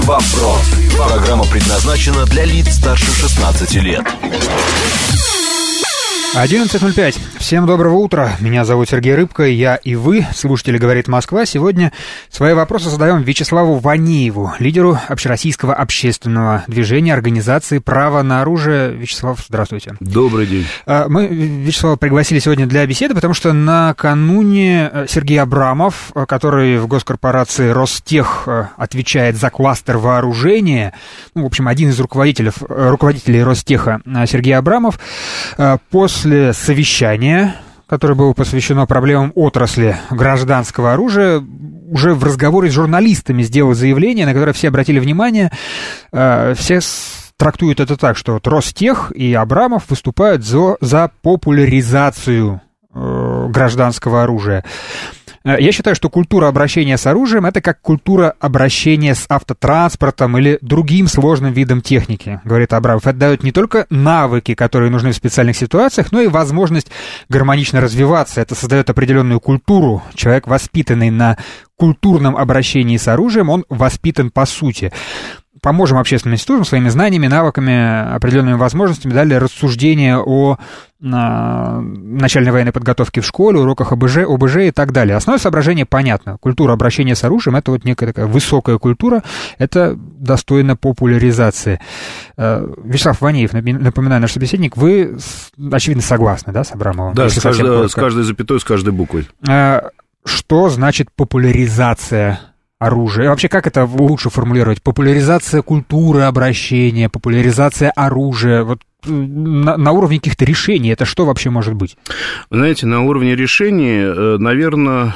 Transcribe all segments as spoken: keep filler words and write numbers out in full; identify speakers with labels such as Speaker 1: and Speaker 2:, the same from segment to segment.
Speaker 1: Вопрос. Программа предназначена для лиц старше шестнадцати лет.
Speaker 2: одиннадцать ноль пять. Всем доброго утра. Меня зовут Сергей Рыбко, я и вы, слушатели «Говорит Москва». Сегодня свои вопросы задаем Вячеславу Ванееву, лидеру общероссийского общественного движения организации «Право на оружие». Вячеслав, здравствуйте.
Speaker 3: Добрый день.
Speaker 2: Мы Вячеслава пригласили сегодня для беседы, потому что накануне Сергей Абрамов, который в госкорпорации Ростех отвечает за кластер вооружения, ну, в общем, один из руководителей, руководителей Ростеха, Сергей Абрамов, после После совещания, которое было посвящено проблемам отрасли гражданского оружия, уже в разговоре с журналистами сделал заявление, на которое все обратили внимание. Все трактуют это так, что вот Ростех и Абрамов выступают за, за популяризацию гражданского оружия. Я считаю, что культура обращения с оружием — это как культура обращения с автотранспортом или другим сложным видом техники, говорит Абрамов. Это дает не только навыки, которые нужны в специальных ситуациях, но и возможность гармонично развиваться. Это создает определенную культуру. Человек, воспитанный на культурном обращении с оружием, он воспитан по сути. Поможем общественным институтам своими знаниями, навыками, определенными возможностями, дали рассуждения о на, начальной военной подготовке в школе, уроках ОБЖ, ОБЖ и так далее. Основное соображение понятно. Культура обращения с оружием — это вот некая такая высокая культура, это достойно популяризации. Вячеслав Ванеев, напоминаю, наш собеседник, вы, очевидно, согласны, да, с Абрамовым?
Speaker 3: Да, с, каждой, с каждой запятой, с каждой буквой.
Speaker 2: Что значит популяризация оружие? Вообще, как это лучше формулировать? Популяризация культуры обращения, популяризация оружия. Вот на, на уровне каких-то решений это что вообще может быть?
Speaker 3: Знаете, на уровне решений, наверное,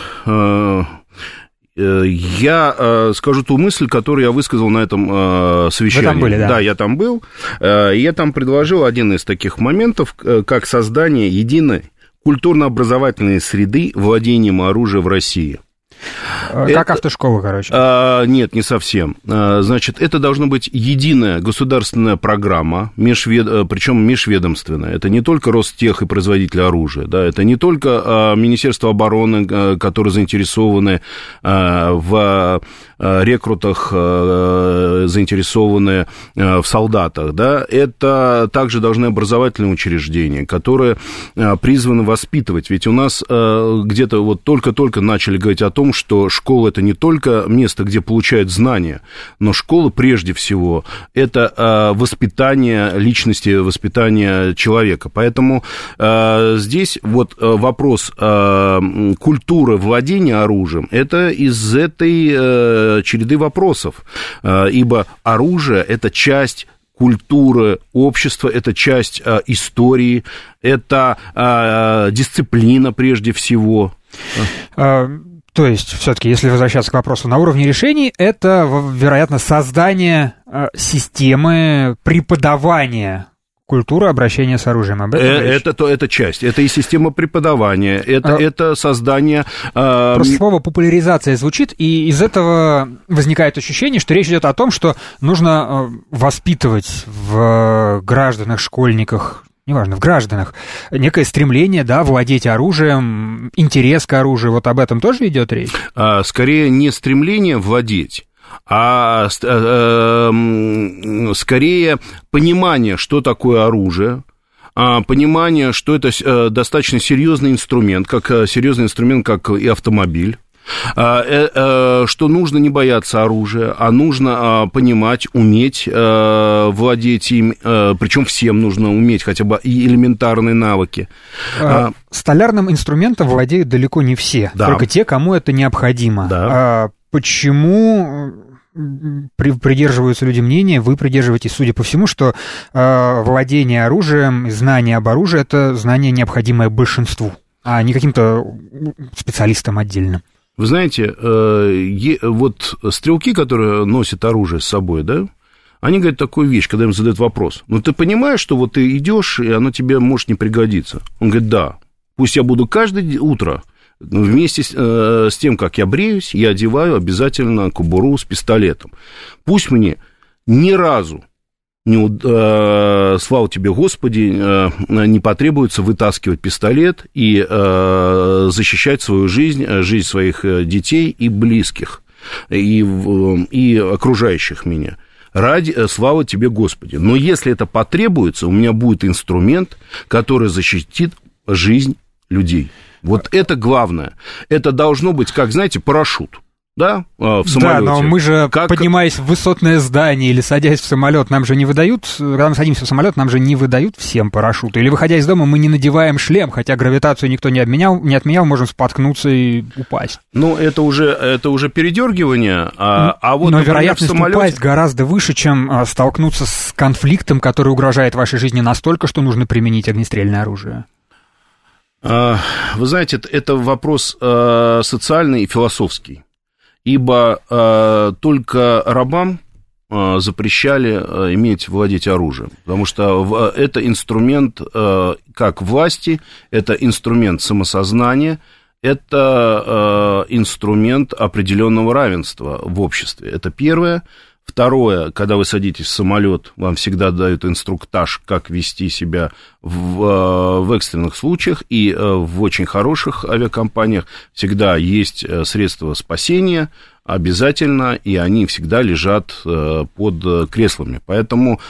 Speaker 3: я скажу ту мысль, которую я высказал на этом совещании.
Speaker 2: Вы там были, да?
Speaker 3: Да, я там был. Я там предложил один из таких моментов, как создание единой культурно-образовательной среды владением оружием в России.
Speaker 2: Как это, автошкола, короче.
Speaker 3: А, нет, не совсем. А, значит, это должна быть единая государственная программа, межвед... причем межведомственная. Это не только Ростех и производитель оружия, да, это не только а, Министерство обороны, а, которые заинтересованы а, в а, рекрутах, а, заинтересованы а, в солдатах, да, это также должны образовательные учреждения, которые а, призваны воспитывать. Ведь у нас а, где-то вот только-только начали говорить о том, что школа — это не только место, где получают знания, но школа, прежде всего, это э, воспитание личности, воспитание человека. Поэтому э, здесь вот вопрос э, культуры владения оружием — это из этой э, череды вопросов, э, ибо оружие — это часть культуры общества, это часть э, истории, это э, дисциплина прежде всего.
Speaker 2: То есть, все-таки, если возвращаться к вопросу на уровне решений, это, вероятно, создание системы преподавания культуры обращения с оружием. Об этом
Speaker 3: это, это, это часть, это и система преподавания, это, а, это создание... Э...
Speaker 2: Просто слово «популяризация» звучит, и из этого возникает ощущение, что речь идет о том, что нужно воспитывать в гражданах, школьниках, неважно, в гражданах, некое стремление, да, владеть оружием, интерес к оружию, вот об этом тоже идет речь?
Speaker 3: Скорее не стремление владеть, а скорее понимание, что такое оружие, понимание, что это достаточно серьезный инструмент, как серьезный инструмент, как и автомобиль. Что нужно не бояться оружия, а нужно понимать, уметь владеть им, причем всем нужно уметь хотя бы и элементарные навыки.
Speaker 2: Столярным инструментом владеют далеко не все, да. Только те, кому это необходимо. Да. Почему придерживаются люди мнения, вы придерживаетесь, судя по всему, что владение оружием, знание об оружии — это знание, необходимое большинству, а не каким-то специалистам отдельно?
Speaker 3: Вы знаете, вот стрелки, которые носят оружие с собой, да, они говорят такую вещь, когда им задают вопрос: ну, ты понимаешь, что вот ты идешь, и оно тебе может не пригодиться? Он говорит: да, пусть я буду каждое утро вместе с, с тем, как я бреюсь, я одеваю обязательно кобуру с пистолетом. Пусть мне ни разу, не, э, слава тебе, Господи, э, не потребуется вытаскивать пистолет и э, защищать свою жизнь, жизнь своих детей и близких. и, и окружающих меня. Ради, слава тебе, Господи. Но если это потребуется, у меня будет инструмент, который защитит жизнь людей. Вот это главное. Это должно быть, как, знаете, парашют. Да, в самолете.
Speaker 2: Да, но мы же,
Speaker 3: как...
Speaker 2: поднимаясь в высотное здание или садясь в самолет, нам же не выдают, когда мы садимся в самолет, нам же не выдают всем парашюты. Или, выходя из дома, мы не надеваем шлем, хотя гравитацию никто не отменял, не отменял, можем споткнуться и упасть.
Speaker 3: Ну, это уже, это уже передергивание, а, а вот,
Speaker 2: но
Speaker 3: например,
Speaker 2: вероятность
Speaker 3: самолете...
Speaker 2: упасть гораздо выше, чем а, столкнуться с конфликтом, который угрожает вашей жизни настолько, что нужно применить огнестрельное оружие.
Speaker 3: Вы знаете, это вопрос социальный и философский. Ибо э, только рабам э, запрещали э, иметь, владеть оружием, потому что в, это инструмент э, как власти, это инструмент самосознания, это э, инструмент определенного равенства в обществе. Это первое. Второе, когда вы садитесь в самолет, вам всегда дают инструктаж, как вести себя в, в экстренных случаях, и в очень хороших авиакомпаниях всегда есть средства спасения, обязательно, и они всегда лежат под креслами. Поэтому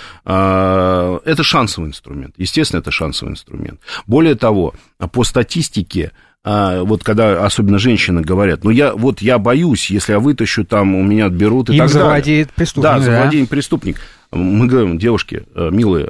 Speaker 3: это шансовый инструмент. Естественно, это шансовый инструмент. Более того, по статистике, А, вот когда особенно женщины говорят, ну я вот я боюсь, если я вытащу, там у меня отберут и
Speaker 2: Им
Speaker 3: так далее.
Speaker 2: завладеет преступник.
Speaker 3: Да,
Speaker 2: да,
Speaker 3: завладеет преступник. Мы говорим, девушки, милые,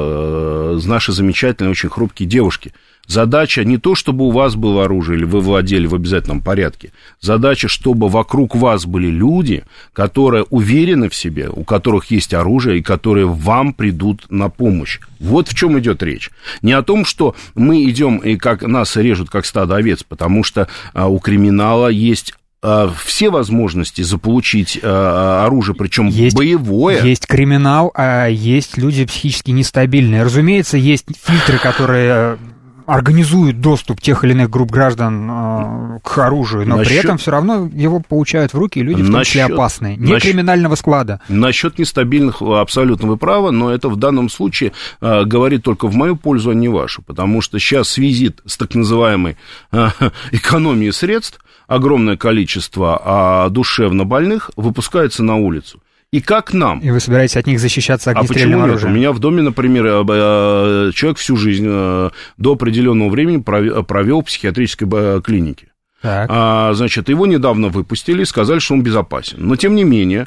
Speaker 3: наши замечательные, очень хрупкие девушки, задача не то, чтобы у вас было оружие, или вы владели в обязательном порядке. Задача, чтобы вокруг вас были люди, которые уверены в себе, у которых есть оружие, и которые вам придут на помощь. Вот в чем идет речь. Не о том, что мы идем и как нас режут, как стадо овец, потому что у криминала есть все возможности заполучить оружие, причем есть, боевое.
Speaker 2: Есть криминал, а есть люди психически нестабильные. Разумеется, есть фильтры, которые организуют доступ тех или иных групп граждан э, к оружию, но насчет... при этом все равно его получают в руки люди, в том числе насчет... опасные, не насчет... криминального склада.
Speaker 3: Насчет нестабильных абсолютно вы правы, но это в данном случае э, говорит только в мою пользу, а не вашу, потому что сейчас визит с так называемой э, экономией средств, огромное количество а душевно больных выпускается на улицу. И как нам?
Speaker 2: И вы собираетесь от них защищаться огнестрельным
Speaker 3: а
Speaker 2: оружием?
Speaker 3: У меня в доме, например, человек всю жизнь до определенного времени провел в психиатрической клинике. Так. А, значит, его недавно выпустили, сказали, что он безопасен. Но, тем не менее,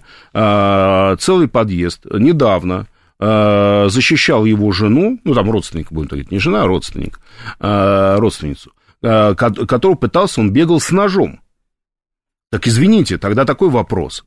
Speaker 3: целый подъезд недавно защищал его жену, ну, там родственник, будем говорить, не жена, а родственник, родственницу, которого пытался, он бегал с ножом. Так извините, тогда такой вопрос.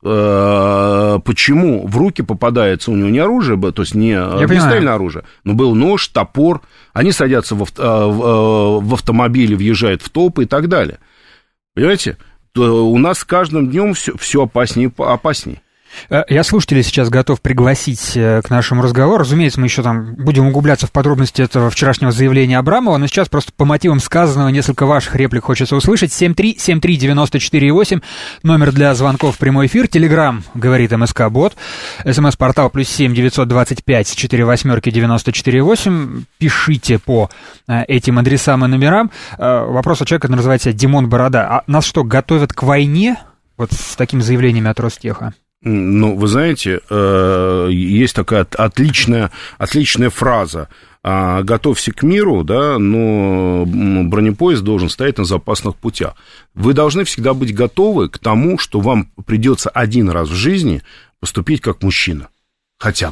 Speaker 3: Почему в руки попадается у него не оружие, то есть не огнестрельное оружие, но был нож, топор, они садятся в, авто, в автомобиль, въезжают в толпы и так далее. Понимаете? У нас с каждым днем все, все опаснее и опаснее.
Speaker 2: Я слушателей сейчас готов пригласить к нашему разговору. Разумеется, мы еще там будем углубляться в подробности этого вчерашнего заявления Абрамова, но сейчас просто по мотивам сказанного несколько ваших реплик хочется услышать. семь три семь три девяносто четыре восемь, номер для звонков в прямой эфир. Телеграм, говорит МСК-бот. СМС-портал плюс семь девятьсот двадцать пять четыре восьмерки девяносто четыре восемь. Пишите по этим адресам и номерам. Вопрос от человека называется Димон Борода. А нас что, готовят к войне? Вот с такими заявлениями от Ростеха.
Speaker 3: Ну, вы знаете, есть такая отличная, отличная фраза: «Готовься к миру, да, но бронепоезд должен стоять на запасных путях». Вы должны всегда быть готовы к тому, что вам придется один раз в жизни поступить как мужчина, хотя бы.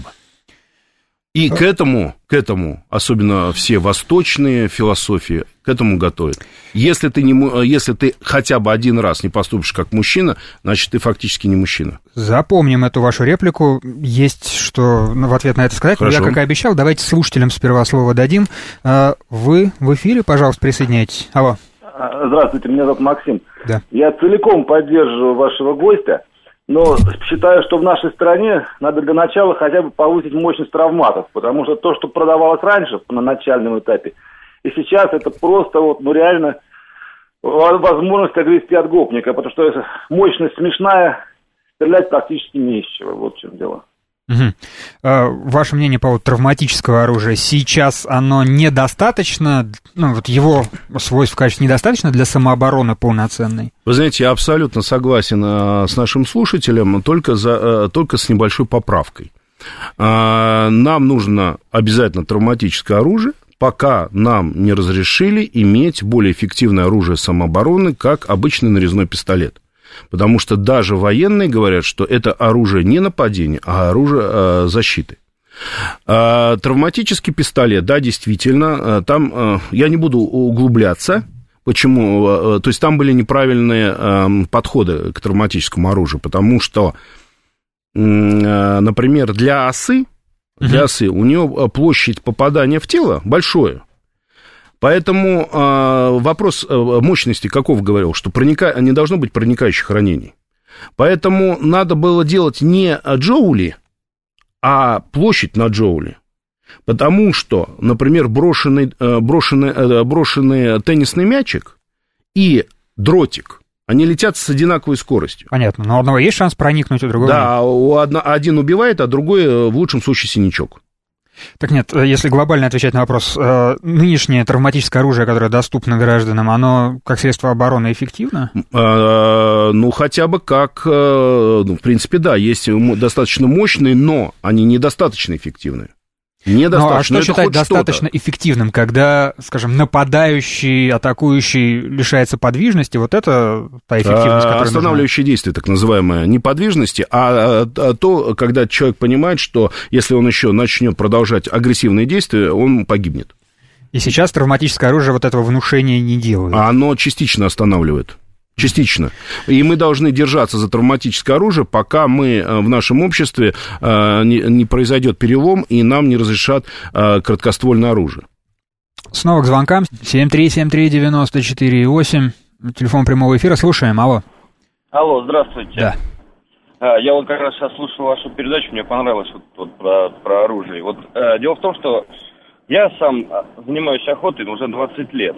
Speaker 3: И к этому, к этому, особенно все восточные философии, к этому готовят. Если ты, не, если ты хотя бы один раз не поступишь как мужчина, значит, ты фактически не мужчина.
Speaker 2: Запомним эту вашу реплику. Есть что в ответ на это сказать.
Speaker 3: Хорошо.
Speaker 2: Я, как и обещал, давайте слушателям сперва слово дадим. Вы в эфире, пожалуйста, присоединяйтесь. Алло.
Speaker 4: Здравствуйте, меня зовут Максим.
Speaker 2: Да.
Speaker 4: Я целиком поддерживаю вашего гостя, но считаю, что в нашей стране надо для начала хотя бы повысить мощность травматов, потому что то, что продавалось раньше на начальном этапе, и сейчас это просто вот, ну реально возможность огрести от гопника, потому что мощность смешная, стрелять практически не из чего, вот в чем дело.
Speaker 2: Угу. ваше мнение по поводу травматического оружия? Сейчас оно недостаточно, ну, вот его свойств, конечно, недостаточно для самообороны полноценной?
Speaker 3: Вы знаете, я абсолютно согласен с нашим слушателем, только, за, только с небольшой поправкой. Нам нужно обязательно травматическое оружие, пока нам не разрешили иметь более эффективное оружие самообороны, как обычный нарезной пистолет. Потому что даже военные говорят, что это оружие не нападения, а оружие э, защиты. Э, травматический пистолет, да, действительно, э, там э, я не буду углубляться. Почему? Э, то есть там были неправильные э, подходы к травматическому оружию, потому что, э, например, для осы, для осы у нее площадь попадания в тело большое. Поэтому э, вопрос мощности, каков говорил, что проника... не должно быть проникающих ранений. Поэтому надо было делать не джоули, а площадь на джоули. Потому что, например, брошенный, брошенный, брошенный теннисный мячик и дротик, они летят с одинаковой скоростью.
Speaker 2: Понятно, но у одного есть шанс проникнуть, у другого
Speaker 3: да, нет. Да, один убивает, а другой в лучшем случае синячок.
Speaker 2: Так нет, если глобально отвечать на вопрос, нынешнее травматическое оружие, которое доступно гражданам, оно как средство обороны эффективно?
Speaker 3: Ну, хотя бы как, в принципе, да, есть достаточно мощные, но они недостаточно эффективные.
Speaker 2: Ну, а что считать достаточно что-то эффективным, когда, скажем, нападающий, атакующий лишается подвижности, вот это та эффективность, которая
Speaker 3: останавливающее нужна. Действие, так называемое, не подвижности, а, а то, когда человек понимает, что если он еще начнет продолжать агрессивные действия, он погибнет.
Speaker 2: И сейчас травматическое оружие вот этого внушения не делает.
Speaker 3: А оно частично останавливает. Частично. И мы должны держаться за травматическое оружие, пока мы в нашем обществе не произойдет перелом, и нам не разрешат короткоствольное оружие.
Speaker 2: Снова к звонкам. семь три семь три девять четыре восемь. Телефон прямого эфира. Слушаем. Алло.
Speaker 5: Алло, здравствуйте.
Speaker 2: Да.
Speaker 5: Я вот как раз сейчас слушал вашу передачу, мне понравилось вот, вот про, про оружие. Вот э, дело в том, что я сам занимаюсь охотой уже двадцать лет.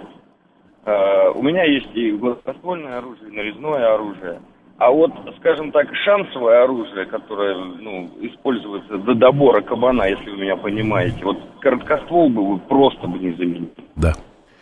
Speaker 5: Uh, у меня есть и гладкоствольное оружие, и нарезное оружие. А вот, скажем так, шансовое оружие, которое, ну, используется до добора кабана, если вы меня понимаете, вот короткоствол бы вы просто бы не заменили.
Speaker 3: Да.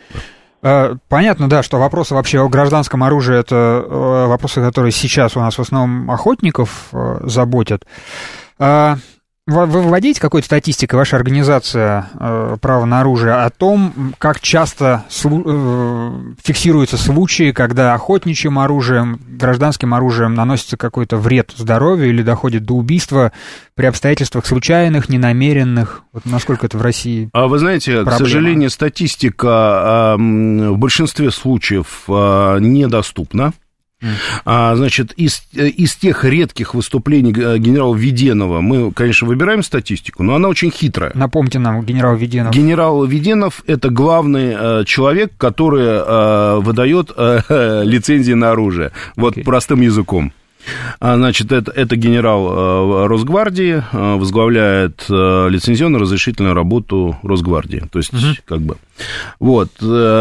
Speaker 2: Uh, понятно, да, что вопросы вообще о гражданском оружии — это uh, вопросы, которые сейчас у нас в основном охотников uh, заботят. Uh, Вы выводите какой-то статистикой, ваша организация э, «Право на оружие», о том, как часто слу- э, фиксируются случаи, когда охотничьим оружием, гражданским оружием наносится какой-то вред здоровью или доходит до убийства при обстоятельствах случайных, ненамеренных? Вот насколько это в России
Speaker 3: А вы знаете, проблема? К сожалению, статистика э, в большинстве случаев э, недоступна. А, значит, из, из тех редких выступлений генерала Веденова мы, конечно, выбираем статистику, но она очень хитрая.
Speaker 2: Напомните нам, генерал Веденов.
Speaker 3: Генерал Веденов — это главный э, человек, который э, выдает э, лицензии на оружие. Вот okay. простым языком. Значит, это, это генерал Росгвардии, возглавляет лицензионно-разрешительную работу Росгвардии. То есть, угу. как бы, вот,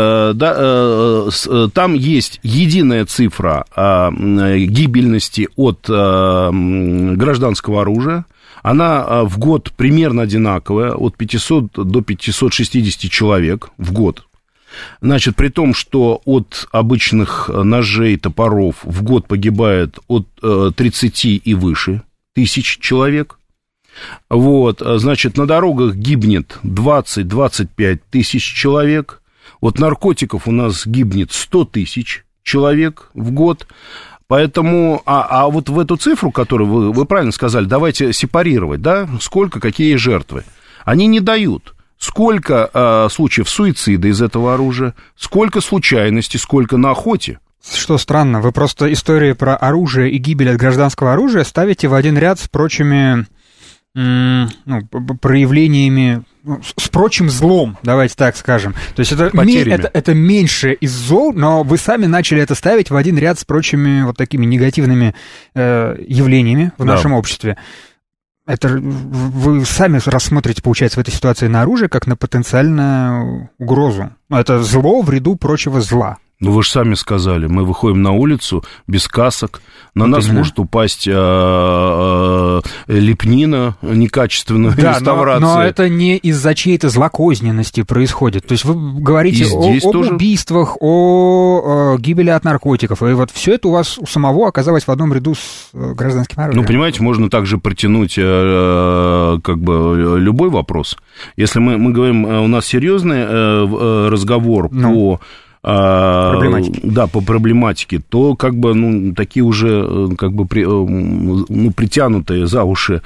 Speaker 3: да, там есть единая цифра гибельности от гражданского оружия. Она в год примерно одинаковая, от пятисот до пятисот шестидесяти человек в год. Значит, при том, что от обычных ножей, топоров в год погибает от тридцати и выше тысяч человек. Вот, значит, на дорогах гибнет двадцать-двадцать пять тысяч человек. От наркотиков у нас гибнет сто тысяч человек в год. Поэтому, а, а вот в эту цифру, которую вы, вы правильно сказали, давайте сепарировать, да, сколько, какие жертвы. Они не дают. Сколько э, случаев суицида из этого оружия, сколько случайностей, сколько на охоте.
Speaker 2: Что странно, вы просто истории про оружие и гибель от гражданского оружия ставите в один ряд с прочими м- ну, проявлениями, ну, с прочим злом, давайте так скажем. То есть это, ме- это, это меньше из зол, но вы сами начали это ставить в один ряд с прочими вот такими негативными э, явлениями в да. нашем обществе. Это вы сами рассмотрите, получается, в этой ситуации на оружие как на потенциальную угрозу. Это зло в ряду прочего зла.
Speaker 3: Ну, вы же сами сказали, мы выходим на улицу без касок, на вот нас именно. Может упасть а, а, лепнина некачественная, да, реставрация.
Speaker 2: Но, но это не из-за чьей-то злокозненности происходит. То есть вы говорите о, об тоже... убийствах, о, о гибели от наркотиков, и вот все это у вас у самого оказалось в одном ряду с гражданским оружием.
Speaker 3: Ну, понимаете, можно также протянуть как бы любой вопрос. Если мы, мы говорим, у нас серьезный разговор ну. по...
Speaker 2: Проблематики.
Speaker 3: Да, по проблематике, то как бы, ну, такие уже, как бы, при, ну, притянутые за уши,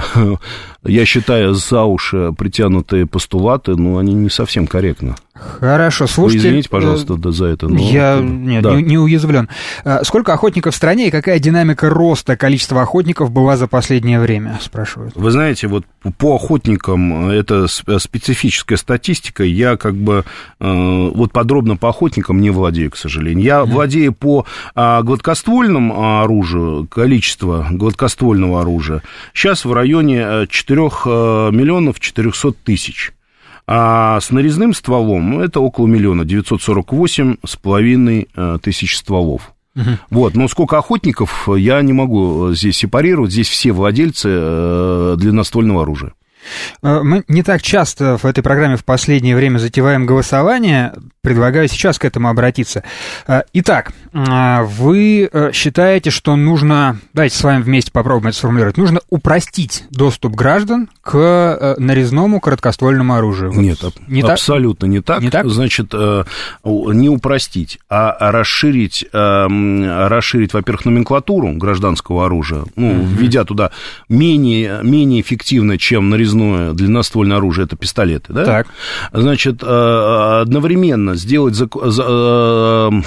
Speaker 3: я считаю, за уши притянутые постулаты, ну, они не совсем корректны.
Speaker 2: Хорошо, слушайте...
Speaker 3: Извините, пожалуйста, э, за это. Но...
Speaker 2: Я нет, да. не, не уязвлен. Сколько охотников в стране и какая динамика роста количества охотников была за последнее время, спрашивают?
Speaker 3: Вы знаете, вот по охотникам, это специфическая статистика, я как бы вот подробно по охотникам не владею, к сожалению. Я mm-hmm. владею по гладкоствольному оружию, количество гладкоствольного оружия сейчас в районе четырёх миллионов четырёхсот тысяч. А с нарезным стволом это около миллиона, девятьсот сорок восемь с половиной тысяч стволов. Угу. Вот, но сколько охотников, я не могу здесь сепарировать, здесь все владельцы длинноствольного оружия.
Speaker 2: Мы не так часто в этой программе в последнее время затеваем голосование. Предлагаю сейчас к этому обратиться. Итак, вы считаете, что нужно, давайте с вами вместе попробуем это сформулировать, нужно упростить доступ граждан к нарезному короткоствольному оружию?
Speaker 3: Нет, не абсолютно так? не так. Не так? Значит, не упростить, а расширить, расширить, во-первых, номенклатуру гражданского оружия, ну, mm-hmm. введя туда менее, менее эффективно, чем нарезное длинноствольное оружие, это пистолеты, да?
Speaker 2: Так.
Speaker 3: Значит, одновременно сделать закон,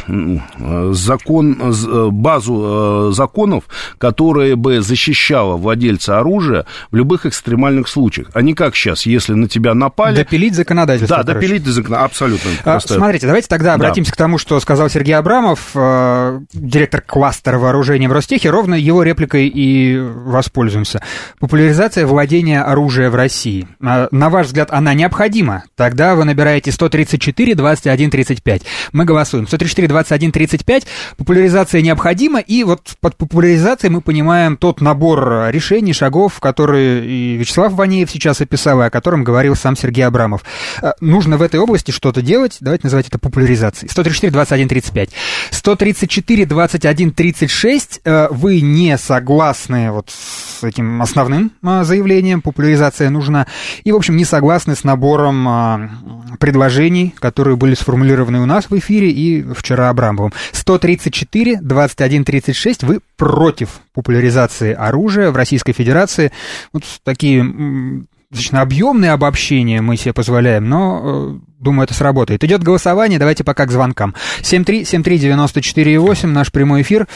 Speaker 3: базу законов, которая бы защищала владельца оружия в любых экстремальных случаях. А не как сейчас, если на тебя напали...
Speaker 2: Допилить законодательство.
Speaker 3: Да,
Speaker 2: короче.
Speaker 3: допилить законодательство, абсолютно.
Speaker 2: А, смотрите, давайте тогда обратимся да. к тому, что сказал Сергей Абрамов, директор кластера вооружений в Ростехе, ровно его репликой и воспользуемся. Популяризация владения оружием в России. На ваш взгляд, она необходима? Тогда вы набираете сто тридцать четыре двадцать один тридцать пять. Мы голосуем. сто тридцать четыре двадцать один тридцать пять. Популяризация необходима, и вот под популяризацией мы понимаем тот набор решений, шагов, которые и Вячеслав Ванеев сейчас описал, и о котором говорил сам Сергей Абрамов. Нужно в этой области что-то делать, давайте называть это популяризацией. сто тридцать четыре двадцать один тридцать пять. сто тридцать четыре двадцать один тридцать шесть. Вы не согласны вот с этим основным заявлением, популяризация нужна, и, в общем, не согласны с набором а, предложений, которые были сформулированы у нас в эфире и вчера Абрамовым. сто тридцать четыре двадцать один тридцать шесть. Вы против популяризации оружия в Российской Федерации. Вот такие достаточно объемные обобщения мы себе позволяем, но, думаю, это сработает. Идет голосование, давайте пока к звонкам. семь три семь три девяносто четыре восемь, наш прямой эфир.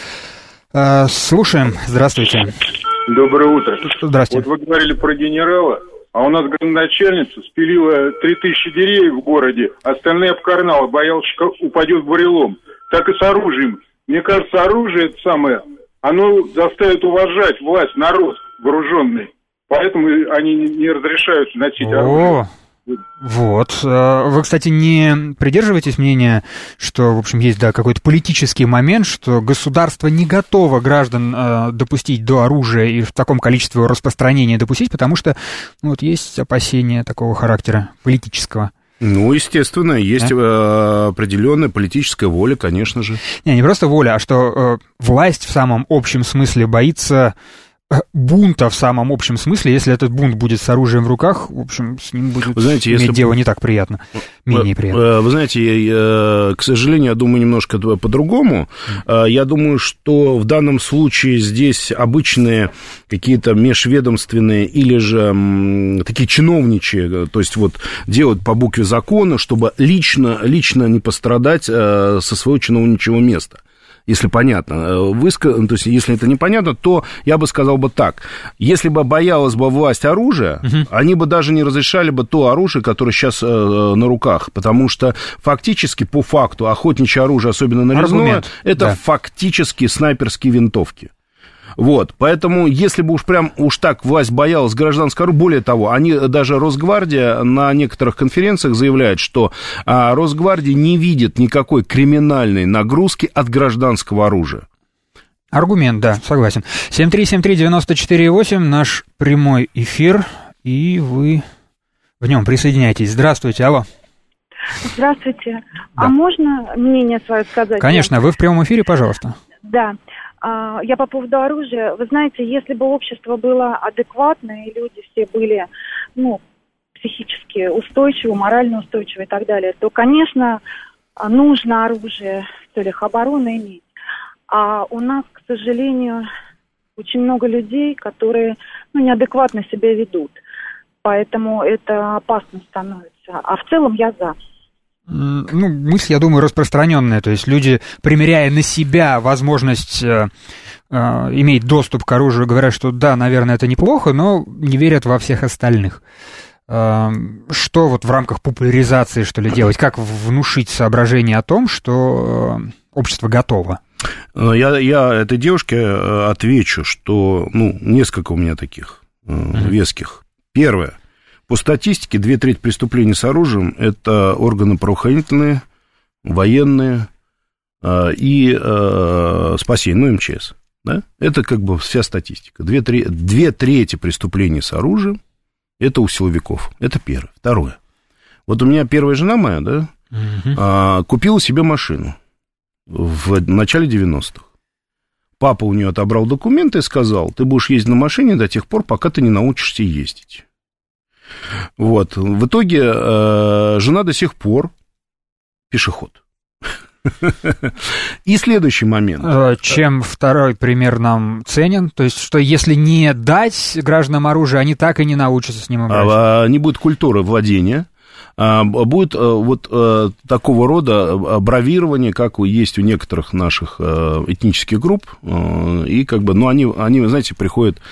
Speaker 2: Слушаем. Здравствуйте.
Speaker 6: Доброе утро.
Speaker 2: Здравствуйте.
Speaker 6: Вот вы говорили про генерала, а у нас градоначальница спилила три тысячи деревьев в городе, остальные обкорнала, боялась, что упадет бурелом. Так и с оружием. Мне кажется, оружие это самое, оно заставит уважать власть, народ вооруженный. Поэтому они не разрешают носить
Speaker 2: О,
Speaker 6: оружие.
Speaker 2: Вот. Вы, кстати, не придерживаетесь мнения, что, в общем, есть, да, какой-то политический момент, что государство не готово граждан э, допустить до оружия и в таком количестве распространения допустить, потому что ну, вот есть опасения такого характера политического.
Speaker 3: Ну, естественно, есть да? определенная политическая воля, конечно же.
Speaker 2: Не, не просто воля, а что э, власть в самом общем смысле боится бунта в самом общем смысле. Если этот бунт будет с оружием в руках, в общем, с ним будет вы знаете, иметь если... дело не так приятно, менее приятно.
Speaker 3: Вы знаете, к сожалению, я думаю немножко по-другому. Я думаю, что в данном случае здесь обычные какие-то межведомственные или же такие чиновничьи, то есть вот делают по букве закона, чтобы лично, лично не пострадать со своего чиновничьего места. Если понятно. Выска... То есть, если это непонятно, то я бы сказал бы так. Если бы боялась бы власть оружия, uh-huh. они бы даже не разрешали бы то оружие, которое сейчас э, на руках. Потому что фактически, по факту, охотничье оружие, особенно нарезное, это да. фактически снайперские винтовки. Вот, поэтому, если бы уж прям уж так власть боялась гражданского оружия, более того, они, даже Росгвардия на некоторых конференциях заявляет, что а, Росгвардия не видит никакой криминальной нагрузки от гражданского оружия.
Speaker 2: Аргумент, да, согласен. семь три семь три девять четыре восемь, наш прямой эфир, и вы в нем присоединяйтесь. Здравствуйте, алло.
Speaker 7: Здравствуйте.
Speaker 2: Да.
Speaker 7: А можно мнение свое сказать?
Speaker 2: Конечно, вы в прямом эфире, пожалуйста.
Speaker 7: Да. Я по поводу оружия. Вы знаете, если бы общество было адекватное, и люди все были, ну, психически устойчивы, морально устойчивы и так далее, то, конечно, нужно оружие в целях обороны иметь. А у нас, к сожалению, очень много людей, которые, ну, неадекватно себя ведут. Поэтому это опасно становится. А в целом я за.
Speaker 2: Ну, мысль, я думаю, распространенная. То есть люди, примеряя на себя возможность э, э, иметь доступ к оружию, говорят, что да, наверное, это неплохо, но не верят во всех остальных. Э, что вот в рамках популяризации, что ли, делать? Как внушить соображение о том, что э, общество готово?
Speaker 3: Я, я этой девушке отвечу, что, ну, несколько у меня таких э, mm-hmm. веских. Первое. По статистике, две трети преступлений с оружием – это органы правоохранительные, военные э, и э, спасение, ну, эм че эс. Да? Это как бы вся статистика. Две, три, две трети преступлений с оружием – это у силовиков. Это первое. Второе. Вот у меня первая жена моя, да, угу. э, купила себе машину в начале девяностых. Папа у нее отобрал документы и сказал: ты будешь ездить на машине до тех пор, пока ты не научишься ездить. Вот. В итоге э, жена до сих пор пешеход. И следующий момент.
Speaker 2: Чем второй пример нам ценен? То есть, что если не дать гражданам оружие, они так и не научатся с ним обращаться.
Speaker 3: Не будет культуры владения. Будет вот такого рода бравирование, как есть у некоторых наших этнических групп. И как бы, ну, они, они, знаете, приходят...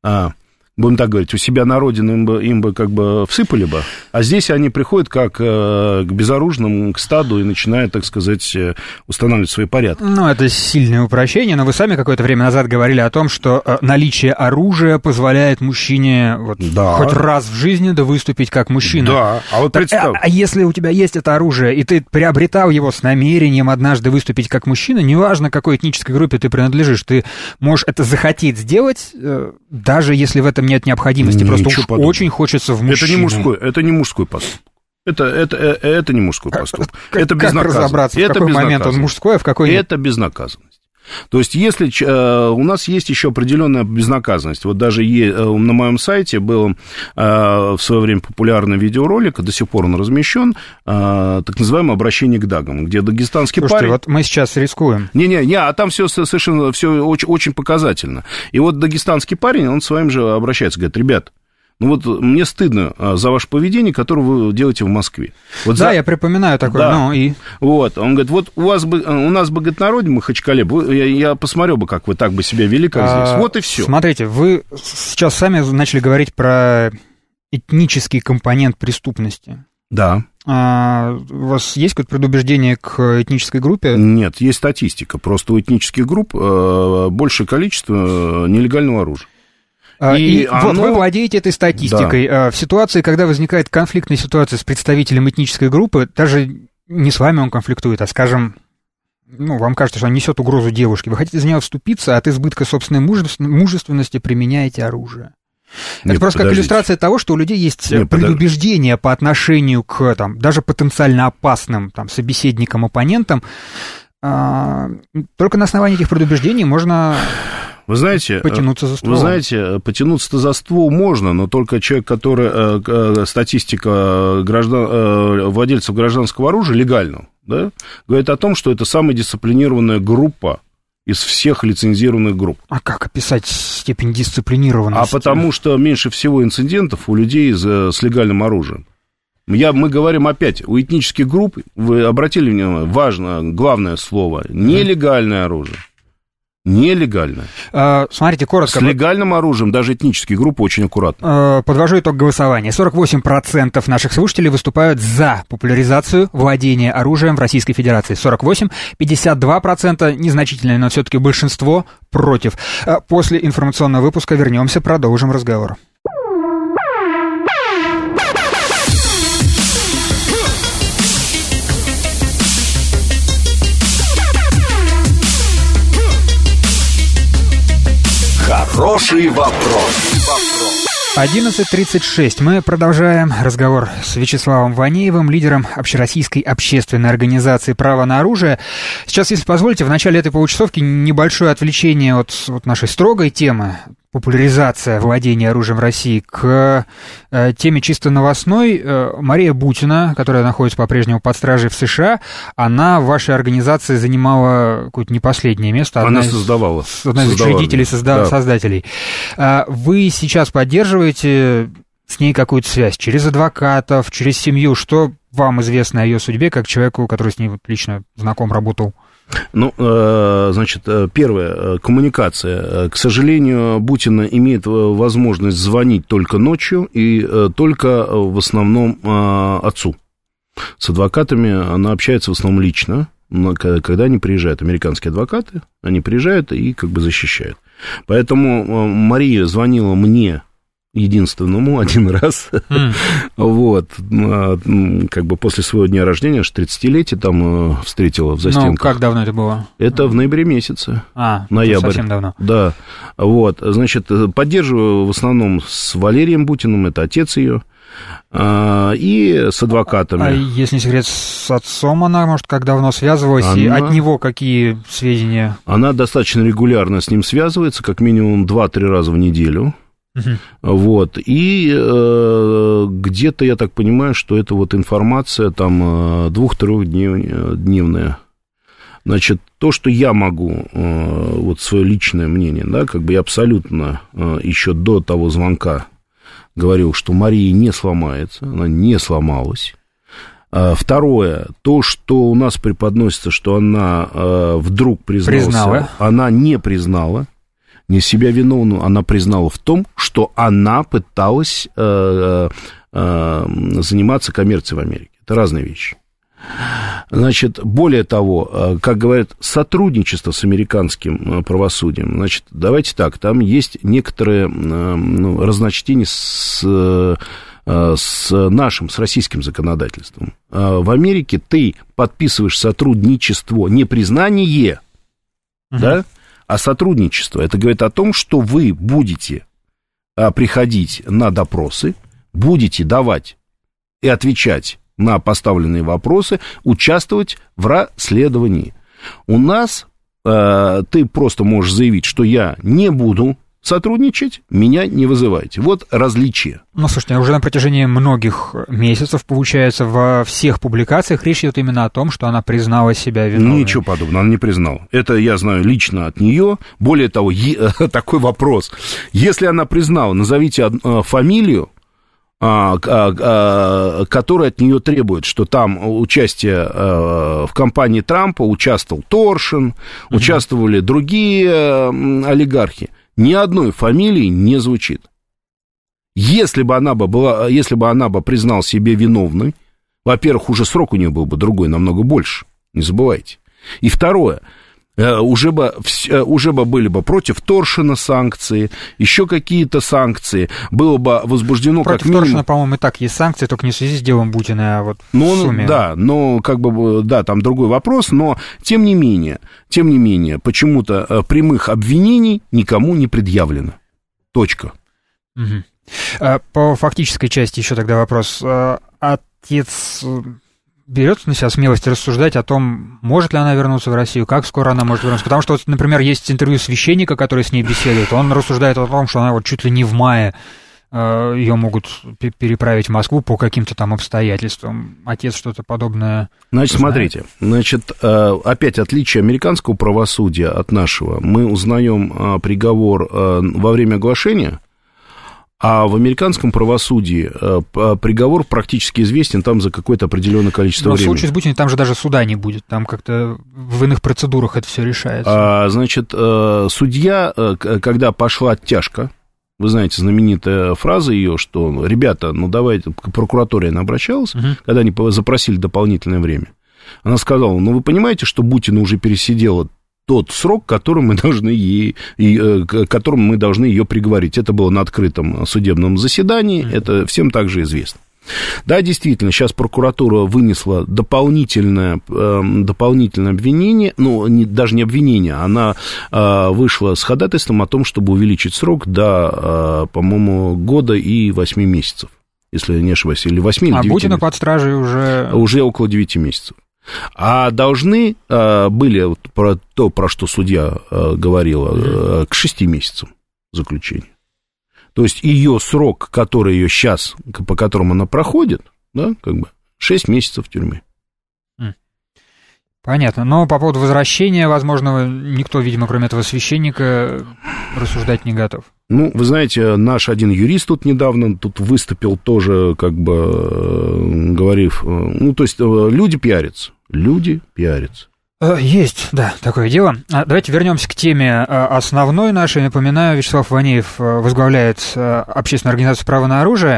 Speaker 3: будем так говорить, у себя на родине им бы, им бы как бы всыпали бы, а здесь они приходят как э, к безоружным, к стаду и начинают, так сказать, устанавливать свои порядки.
Speaker 2: Ну, это сильное упрощение, но вы сами какое-то время назад говорили о том, что э, наличие оружия позволяет мужчине вот, да. хоть раз в жизни да выступить как мужчина.
Speaker 3: Да, а вот
Speaker 2: так,
Speaker 3: представь.
Speaker 2: А, а если у тебя есть это оружие, и ты приобретал его с намерением однажды выступить как мужчина, неважно, какой этнической группе ты принадлежишь, ты можешь это захотеть сделать, э, даже если в этом нет необходимости, просто уж очень хочется в мужчину.
Speaker 3: Это не мужской, это не мужской поступок. Это, это, это, это не мужской поступок.
Speaker 2: Как,
Speaker 3: это
Speaker 2: как разобраться, в
Speaker 3: это
Speaker 2: какой момент он мужской, а в какой нет?
Speaker 3: Это безнаказанность. То есть, если э, у нас есть еще определенная безнаказанность, вот даже е, э, на моем сайте был э, в свое время популярный видеоролик, до сих пор он размещен, э, так называемое обращение к дагам, где дагестанский
Speaker 2: Слушайте,
Speaker 3: парень...
Speaker 2: вот мы сейчас рискуем.
Speaker 3: Не-не, не, а там все совершенно, все очень, очень показательно. И вот дагестанский парень, он с вами же обращается, говорит: ребят, ну вот мне стыдно за ваше поведение, которое вы делаете в Москве. Вот
Speaker 2: да,
Speaker 3: за...
Speaker 2: я припоминаю такое,
Speaker 3: да.
Speaker 2: ну и...
Speaker 3: Вот, он говорит: вот у вас бы, у нас бы, говорит, народе, в Махачкале, я, я посмотрел бы, как вы так бы себя вели, как а, здесь. Вот и все.
Speaker 2: Смотрите, вы сейчас сами начали говорить про этнический компонент преступности.
Speaker 3: Да.
Speaker 2: А, у вас есть какое-то предубеждение к этнической группе?
Speaker 3: Нет, есть статистика. Просто у этнических групп большее количество нелегального оружия.
Speaker 2: И, и оно... вот вы владеете этой статистикой. Да. В ситуации, когда возникает конфликтная ситуация с представителем этнической группы, даже не с вами он конфликтует, а, скажем, ну, вам кажется, что он несет угрозу девушке, вы хотите за нее вступиться, а от избытка собственной мужественности применяете оружие.
Speaker 3: Нет,
Speaker 2: это просто подождите. Как иллюстрация того, что у людей есть Нет, предубеждение подождите. По отношению к там, даже потенциально опасным там, собеседникам, оппонентам. А, только на основании этих предубеждений можно...
Speaker 3: Вы знаете,
Speaker 2: потянуться за ствол.
Speaker 3: Вы знаете, потянуться за ствол можно, но только человек, который, статистика граждан, владельцев гражданского оружия, легального, да, говорит о том, что это самая дисциплинированная группа из всех лицензированных групп.
Speaker 2: А как описать степень дисциплинированности?
Speaker 3: А потому что меньше всего инцидентов у людей с легальным оружием. Я, мы говорим опять, у этнических групп, вы обратили внимание, важно, главное слово, нелегальное оружие. Нелегальное.
Speaker 2: А, смотрите, коротко.
Speaker 3: С легальным оружием даже этнические группы очень аккуратно.
Speaker 2: А, подвожу итог голосования. сорок восемь процентов наших слушателей выступают за популяризацию владения оружием в Российской Федерации. сорок восемь, пятьдесят два процента, незначительное, но все-таки большинство против. А, после информационного выпуска вернемся, продолжим разговор.
Speaker 1: Хороший вопрос.
Speaker 2: одиннадцать тридцать шесть. Мы продолжаем разговор с Вячеславом Ванеевым, лидером Общероссийской общественной организации «Право на оружие». Сейчас, если позволите, в начале этой получасовки небольшое отвлечение от, от нашей строгой темы популяризация владения оружием в России к э, теме чисто новостной. Э, Мария Бутина, которая находится по-прежнему под стражей в США, она в вашей организации занимала какое-то не последнее место.
Speaker 3: Она создавала.
Speaker 2: Одна из
Speaker 3: создавала.
Speaker 2: учредителей, созда- да. создателей. Э, вы сейчас поддерживаете с ней какую-то связь через адвокатов, через семью? Что вам известно о ее судьбе, как человеку, который с ней вот лично знаком, работал?
Speaker 3: Ну, значит, первое, коммуникация. К сожалению, Бутина имеет возможность звонить только ночью и только в основном отцу. С адвокатами она общается в основном лично, когда они приезжают, американские адвокаты, они приезжают и как бы защищают. Поэтому Мария звонила мне единственному один раз, mm. вот, как бы после своего дня рождения, аж тридцатилетие там встретила в застенках.
Speaker 2: Ну, как давно это было?
Speaker 3: Это в ноябре месяце,
Speaker 2: а,
Speaker 3: ноябрь.
Speaker 2: Совсем давно.
Speaker 3: Да, вот, значит, поддерживаю в основном с Валерием Бутиным, это отец ее, и с адвокатами.
Speaker 2: А если не секрет, с отцом она, может, как давно связывалась, она... и от него какие сведения?
Speaker 3: Она достаточно регулярно с ним связывается, как минимум два-три раза в неделю. Uh-huh. Вот, и э, где-то, я так понимаю, что это вот информация там двух-трехдневная. Значит, то, что я могу, э, вот свое личное мнение, да, как бы я абсолютно э, еще до того звонка говорил, что Мария не сломается, она не сломалась. А второе, то, что у нас преподносится, что она э, вдруг призналась,
Speaker 2: признала.
Speaker 3: Она не признала. Не себя виновную, она признала в том, что она пыталась э, э, заниматься коммерцией в Америке. Это разные вещи. Значит, более того, как говорят, сотрудничество с американским правосудием. Значит, давайте так, там есть некоторые ну, разночтения с, с нашим, с российским законодательством. В Америке ты подписываешь сотрудничество, не признание, uh-huh. да, а сотрудничество. Это говорит о том, что вы будете приходить на допросы, будете давать и отвечать на поставленные вопросы, участвовать в расследовании. У нас э, ты просто можешь заявить, что я не буду сотрудничать, меня не вызывайте. Вот различие.
Speaker 2: Ну, слушайте, уже на протяжении многих месяцев, получается, во всех публикациях речь идет именно о том, что она признала себя виновной.
Speaker 3: Ничего подобного, она не признала. Это я знаю лично от нее. Более того, е- такой вопрос. Если она признала, назовите фамилию, а, а, а, которая от нее требует, что там участие а, в кампании Трампа участвовал Торшин, угу. участвовали другие а, олигархи. Ни одной фамилии не звучит. Если бы она бы была, если бы она бы признала себя виновной, во-первых, уже срок у нее был бы другой, намного больше, не забывайте. И второе, уже бы, уже бы были бы против Торшина санкции, еще какие-то санкции, было бы возбуждено
Speaker 2: против
Speaker 3: как минимум...
Speaker 2: Торшина, по-моему, и так есть санкции, только не в связи с делом Бутина, а вот
Speaker 3: ну,
Speaker 2: в сумме.
Speaker 3: Да, но как бы, да, там другой вопрос, но тем не менее, тем не менее, почему-то прямых обвинений никому не предъявлено. Точка.
Speaker 2: Угу. По фактической части еще тогда вопрос. Отец берет на себя смелость рассуждать о том, может ли она вернуться в Россию, как скоро она может вернуться? Потому что, вот, например, есть интервью священника, который с ней беседует, он рассуждает о том, что она вот чуть ли не в мае э, ее могут переправить в Москву по каким-то там обстоятельствам. Отец что-то подобное
Speaker 3: Значит,
Speaker 2: знает?
Speaker 3: Смотрите, значит, опять отличие американского правосудия от нашего. Мы узнаем приговор во время оглашения, А в американском правосудии приговор практически известен там за какое-то определенное количество
Speaker 2: Но
Speaker 3: времени.
Speaker 2: в случае с Бутиным там же даже суда не будет, там как-то в иных процедурах это все решается.
Speaker 3: А, значит, судья, когда пошла оттяжка, вы знаете, знаменитая фраза ее, что, ребята, ну давайте, к прокуратуре она обращалась, uh-huh. когда они запросили дополнительное время. Она сказала, ну вы понимаете, что Бутина уже пересидела тот срок, которым мы должны ей, которым мы должны ее приговорить. Это было на открытом судебном заседании, mm-hmm. это всем также известно. Да, действительно, сейчас прокуратура вынесла дополнительное, дополнительное обвинение, ну, не, даже не обвинение, она вышла с ходатайством о том, чтобы увеличить срок до, по-моему, года и восьми месяцев, если я не ошибаюсь, или восьми, или девяти. А
Speaker 2: Бутина под стражей уже...
Speaker 3: Уже около девяти месяцев. А должны а, были, вот, про то, про что судья а, говорила, а, к шести месяцам заключения. То есть ее срок, который ее сейчас, по которому она проходит, да, как бы шесть месяцев тюрьмы.
Speaker 2: Понятно. Но по поводу возвращения возможного никто, видимо, кроме этого священника, рассуждать не готов.
Speaker 3: Ну, вы знаете, наш один юрист тут недавно тут выступил тоже, как бы, говорив, ну, то есть люди пиарятся, люди пиарятся.
Speaker 2: Есть, да, такое дело. Давайте вернемся к теме основной нашей. Напоминаю, Вячеслав Ванеев возглавляет общественную организацию «Право на оружие».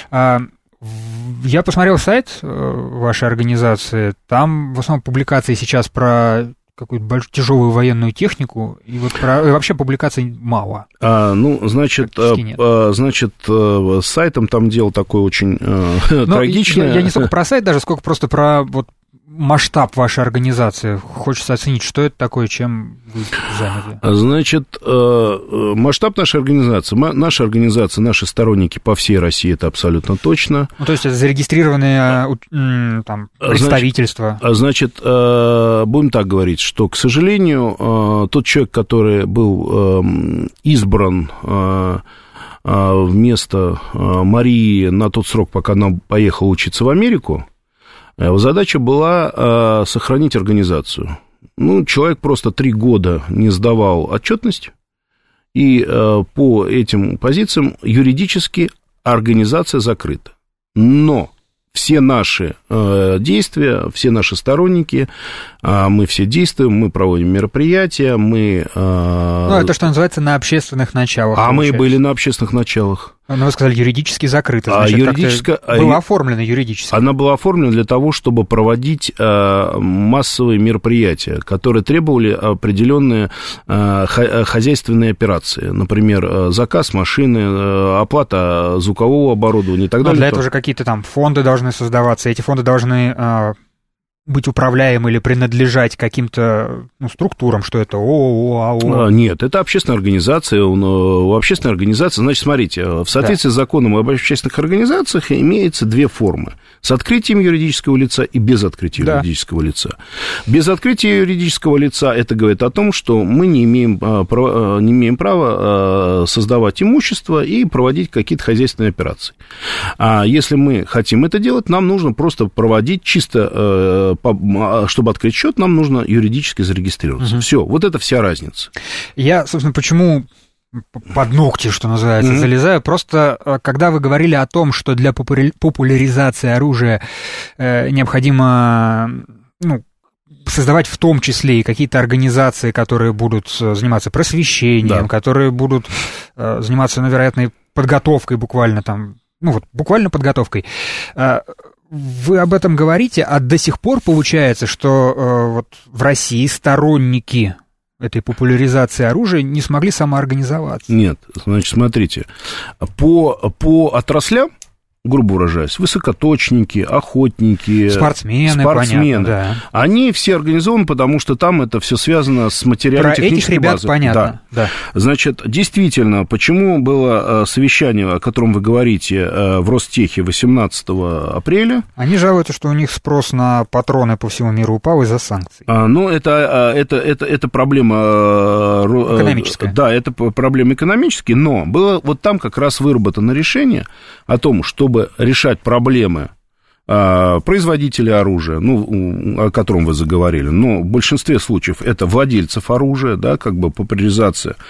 Speaker 2: Я посмотрел сайт вашей организации, там в основном публикации сейчас про какую-то большую, тяжелую военную технику, и вот про, и вообще публикаций мало.
Speaker 3: А, ну, значит, а, значит, с сайтом там дело такое очень а, трагичное.
Speaker 2: Я, я не столько про сайт даже, сколько просто про вот масштаб вашей организации. Хочется оценить, что это такое, чем вы заняты.
Speaker 3: Значит, масштаб нашей организации. Наша организация, наши сторонники по всей России, это абсолютно точно.
Speaker 2: Ну, то есть это зарегистрированные там представительства.
Speaker 3: Значит, будем так говорить, что, к сожалению, тот человек, который был избран вместо Марии на тот срок, пока она поехала учиться в Америку, его задача была э, сохранить организацию. Ну, человек просто три года не сдавал отчетность, и э, по этим позициям юридически организация закрыта. Но все наши э, действия, все наши сторонники, э, мы все действуем, мы проводим мероприятия, мы... Э,
Speaker 2: ну, это, что называется, на общественных началах.
Speaker 3: А получается. Мы были на общественных началах.
Speaker 2: Ну, вы сказали, юридически закрыто, значит, а юридически... была оформлена юридически.
Speaker 3: Она была оформлена для того, чтобы проводить э, массовые мероприятия, которые требовали определенные э, хозяйственные операции. Например, заказ машины, э, оплата звукового оборудования и так
Speaker 2: Но
Speaker 3: далее.
Speaker 2: Для этого же какие-то там фонды должны создаваться, эти фонды должны... Э, быть управляем или принадлежать каким-то ну, структурам, что это ООО, АО?
Speaker 3: Нет, это общественная организация. У общественной организации, значит, смотрите, в соответствии да. с законом об общественных организациях имеется две формы. С открытием юридического лица и без открытия да. юридического лица. Без открытия юридического лица это говорит о том, что мы не имеем, не имеем права создавать имущество и проводить какие-то хозяйственные операции. А если мы хотим это делать, нам нужно просто проводить чисто... Чтобы открыть счет, нам нужно юридически зарегистрироваться. Угу. Все, вот это вся разница.
Speaker 2: Я, собственно, почему под ногти, что называется, угу. залезаю? Просто, когда вы говорили о том, что для популяризации оружия необходимо ну, создавать в том числе и какие-то организации, которые будут заниматься просвещением, да. которые будут заниматься, ну, вероятно, подготовкой буквально там, ну вот, буквально подготовкой. Вы об этом говорите, а до сих пор получается, что э, вот в России сторонники этой популяризации оружия не смогли самоорганизоваться?
Speaker 3: Нет, значит, смотрите, по, по отраслям, грубо выражаясь, высокоточники, охотники,
Speaker 2: спортсмены,
Speaker 3: спортсмены
Speaker 2: понятно, да.
Speaker 3: Они все организованы, потому что там это все связано с материально-технической
Speaker 2: Про этих
Speaker 3: базой.
Speaker 2: ребят понятно, да.
Speaker 3: Да. Значит, действительно, почему было совещание, о котором вы говорите, в Ростехе восемнадцатого апреля?
Speaker 2: Они жалуются, что у них спрос на патроны по всему миру упал из-за санкций.
Speaker 3: А, ну, это, это, это, это проблема...
Speaker 2: Экономическая.
Speaker 3: Да, это проблема экономическая, но было вот там как раз выработано решение о том, чтобы решать проблемы а, производителей оружия, ну, о котором вы заговорили, но в большинстве случаев это владельцев оружия, да, как бы популяризация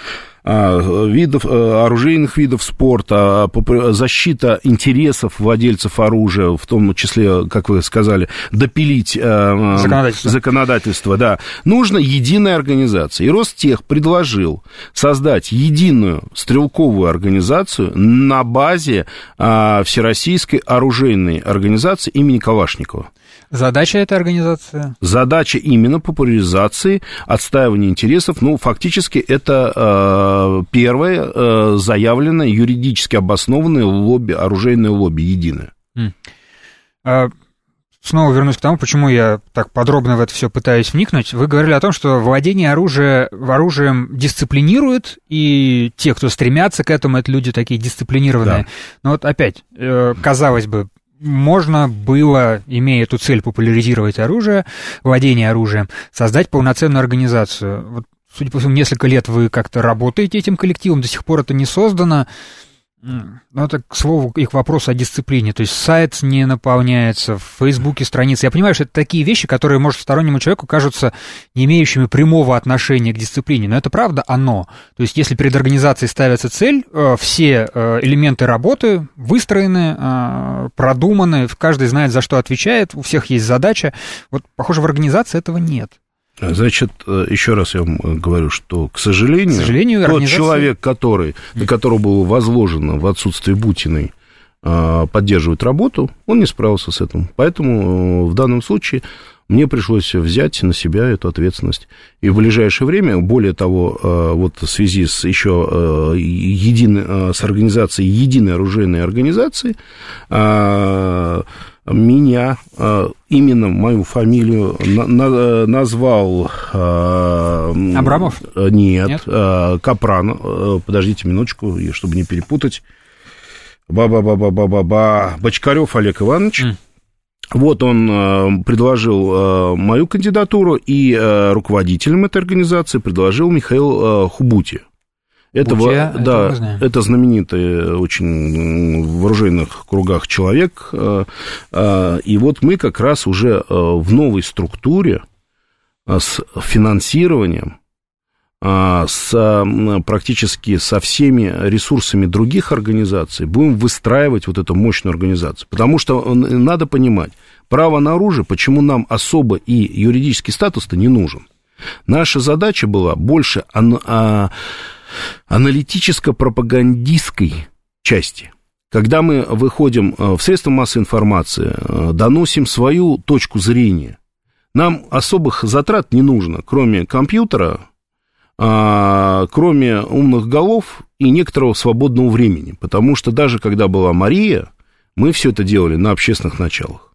Speaker 3: видов, оружейных видов спорта, защита интересов владельцев оружия, в том числе, как вы сказали, допилить законодательство, законодательство да, нужна единая организация. И Ростех предложил создать единую стрелковую организацию на базе Всероссийской оружейной организации имени Калашникова.
Speaker 2: Задача этой организации?
Speaker 3: Задача именно популяризации, отстаивания интересов. Ну, фактически, это э, первое э, заявленное, юридически обоснованное лобби, оружейное лобби, единое. Mm.
Speaker 2: А, снова вернусь к тому, почему я так подробно в это все пытаюсь вникнуть. Вы говорили о том, что владение оружия, оружием дисциплинирует, и те, кто стремятся к этому, это люди такие дисциплинированные. Да. Но вот опять, э, казалось бы, можно было, имея эту цель популяризировать оружие, владение оружием, создать полноценную организацию. Вот, судя по всему, несколько лет вы как-то работаете этим коллективом, до сих пор это не создано. Ну, это, к слову, их вопрос о дисциплине. То есть сайт не наполняется, в Фейсбуке страницы. Я понимаю, что это такие вещи, которые, может, стороннему человеку кажутся не имеющими прямого отношения к дисциплине. Но это правда оно. То есть если перед организацией ставится цель, все элементы работы выстроены, продуманы, каждый знает, за что отвечает, у всех есть задача. Вот, похоже, в организации этого нет.
Speaker 3: Значит, еще раз я вам говорю, что, к сожалению, к сожалению тот организация... человек, который, на которого было возложено в отсутствие Бутиной поддерживать работу, он не справился с этим. Поэтому в данном случае мне пришлось взять на себя эту ответственность. И в ближайшее время, более того, вот в связи с еще единой, с организацией единой оружейной организации, меня, именно мою фамилию на, на, назвал...
Speaker 2: Абрамов?
Speaker 3: Нет, Нет? Капран. Подождите минуточку, чтобы не перепутать. Ба-ба-ба-ба-ба-ба-ба. Бочкарев Олег Иванович. Mm. Вот он предложил мою кандидатуру, и руководителем этой организации предложил Михаил Хубути. Это, Бутия, да, это, это знаменитый очень в оружейных кругах человек. И вот мы как раз уже в новой структуре с финансированием, с, практически со всеми ресурсами других организаций будем выстраивать вот эту мощную организацию. Потому что надо понимать, право на оружие, почему нам особо и юридический статус-то не нужен. Наша задача была больше аналитическо-пропагандистской части. Когда мы выходим в средства массовой информации, доносим свою точку зрения, нам особых затрат не нужно, кроме компьютера, кроме умных голов и некоторого свободного времени. Потому что даже когда была Мария, мы все это делали на общественных началах.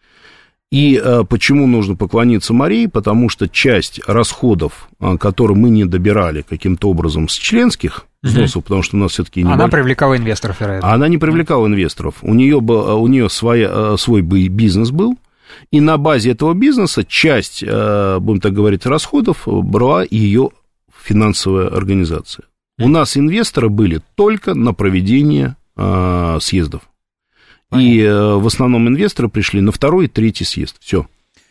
Speaker 3: И а, почему нужно поклониться Марии? Потому что часть расходов, а, которые мы не добирали каким-то образом с членских взносов, угу. потому что у нас все-таки...
Speaker 2: Она небольш... привлекала инвесторов, вероятно.
Speaker 3: Она не привлекала инвесторов. У нее, был, у нее своя, свой бизнес был, и на базе этого бизнеса часть, а, будем так говорить, расходов брала ее финансовая организация. У нас инвесторы были только на проведение а, съездов. И э, в основном инвесторы пришли на второй и третий съезд. Все.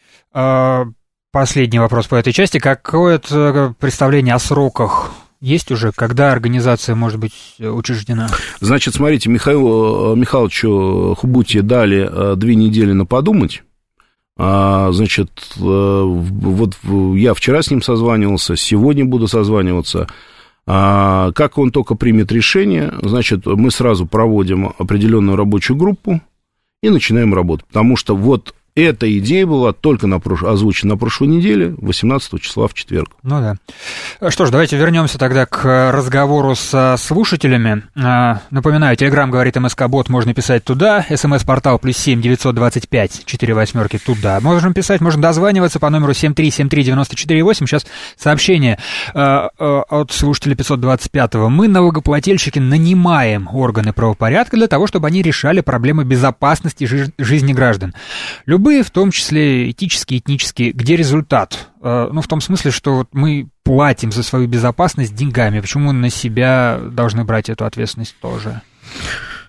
Speaker 2: Последний вопрос по этой части. Какое-то представление о сроках есть уже, когда организация может быть учреждена?
Speaker 3: Значит, смотрите, Михаилу Михайловичу Хубути дали две недели на подумать. Значит, вот я вчера с ним созванивался, сегодня буду созваниваться. А, как он только примет решение, значит, мы сразу проводим определенную рабочую группу и начинаем работать. Потому что вот эта идея была только на прош... озвучена на прошлой неделе, восемнадцатого числа в четверг.
Speaker 2: Ну да. Что ж, давайте вернемся тогда к разговору со слушателями. Напоминаю, Телеграм говорит МСК-бот, можно писать туда. СМС-портал плюс семь девятьсот двадцать пять четыре восьмерки туда. Можем писать, можно дозваниваться по номеру семь три семь три девять четыре восемь. Сейчас сообщение от слушателя пятьсот двадцать пятого. Мы, налогоплательщики, нанимаем органы правопорядка для того, чтобы они решали проблемы безопасности жизни граждан. Любые, в том числе этические, этнические, где результат? Ну, в том смысле, что вот мы платим за свою безопасность деньгами. Почему на себя должны брать эту ответственность тоже?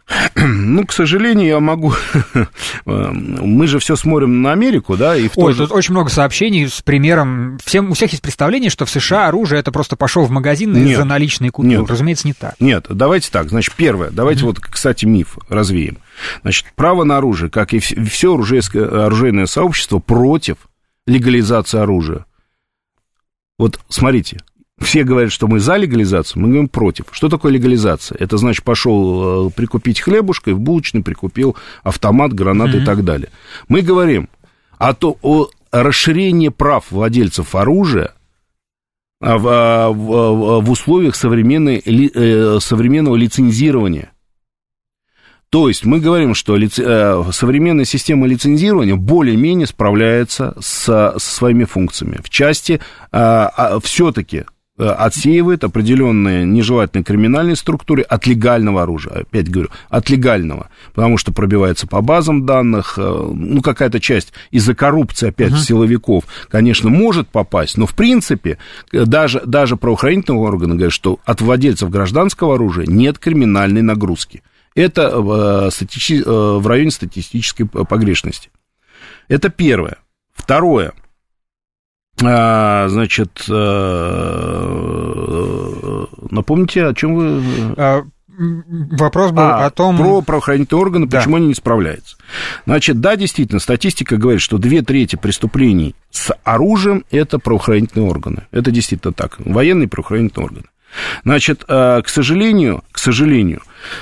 Speaker 3: Ну, к сожалению, я могу... Мы же все смотрим на Америку, да? И в
Speaker 2: Ой,
Speaker 3: же...
Speaker 2: тут очень много сообщений с примером. Всем, у всех есть представление, что в США оружие — это просто пошел в магазин и за наличные купил. Нет. Разумеется, не так.
Speaker 3: Нет, давайте так. Значит, первое. Давайте mm-hmm. вот, кстати, миф развеем. Значит, право на оружие, как и все оружейное сообщество, против легализации оружия. Вот, смотрите. Все говорят, что мы за легализацию, мы говорим против. Что такое легализация? Это значит, пошел прикупить хлебушка, и в булочной прикупил автомат, гранаты mm-hmm. и так далее. Мы говорим о, то, о расширении прав владельцев оружия в, в, в условиях современной, современного лицензирования. То есть мы говорим, что лице, современная система лицензирования более-менее справляется со, со своими функциями. В части все-таки отсеивает определенные нежелательные криминальные структуры от легального оружия. Опять говорю, от легального. Потому что пробивается по базам данных. Ну, какая-то часть из-за коррупции, опять, uh-huh. силовиков, конечно, может попасть. Но, в принципе, даже, даже правоохранительные органы говорят, что от владельцев гражданского оружия нет криминальной нагрузки. Это в, стати... в районе статистической погрешности. Это первое. Второе. А, значит, а, напомните, о чем вы...
Speaker 2: А, вопрос был а, о том...
Speaker 3: Про правоохранительные органы,
Speaker 2: да.
Speaker 3: почему они не справляются. Значит, да, действительно, статистика говорит, что две трети преступлений с оружием – это правоохранительные органы. Это действительно так. Военные правоохранительные органы. Значит, к сожалению, к сожалению,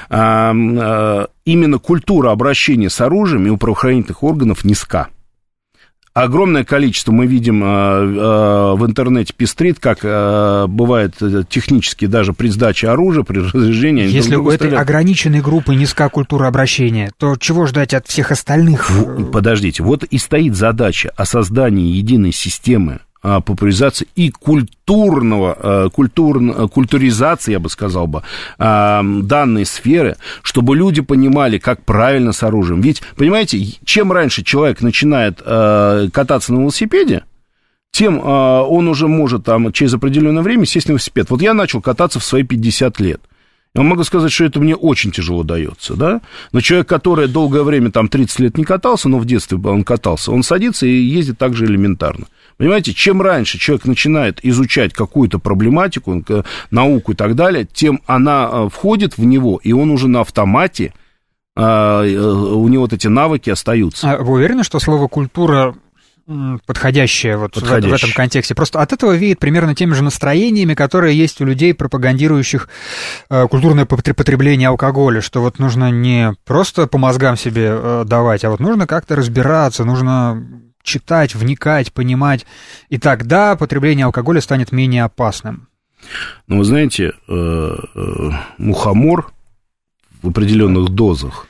Speaker 3: именно культура обращения с оружием у правоохранительных органов низка. Огромное количество мы видим в интернете пестрит, как бывает технически даже при сдаче оружия, при разряжении.
Speaker 2: Если у этой ограниченной группы низка культура обращения, то чего ждать от всех остальных?
Speaker 3: Подождите, вот и стоит задача о создании единой системы популяризации и культурного, культур, культуризации, я бы сказал бы, данной сферы, чтобы люди понимали, как правильно с оружием. Ведь, понимаете, чем раньше человек начинает кататься на велосипеде, тем он уже может там, через определенное время сесть на велосипед. Вот я начал кататься в свои пятьдесят лет. Я могу сказать, что это мне очень тяжело дается, да, но человек, который долгое время, там, тридцать лет не катался, но в детстве он катался, он садится и ездит так же элементарно. Понимаете, чем раньше человек начинает изучать какую-то проблематику, науку и так далее, тем она входит в него, и он уже на автомате, у него вот эти навыки остаются.
Speaker 2: А вы уверены, что слово «культура» подходящее вот подходящее. В, в этом контексте? Просто от этого веет примерно теми же настроениями, которые есть у людей, пропагандирующих э, культурное потребление алкоголя, что вот нужно не просто по мозгам себе э, давать, а вот нужно как-то разбираться, нужно читать, вникать, понимать, и тогда потребление алкоголя станет менее опасным.
Speaker 3: Ну, вы знаете, э, э, мухомор в определенных дозах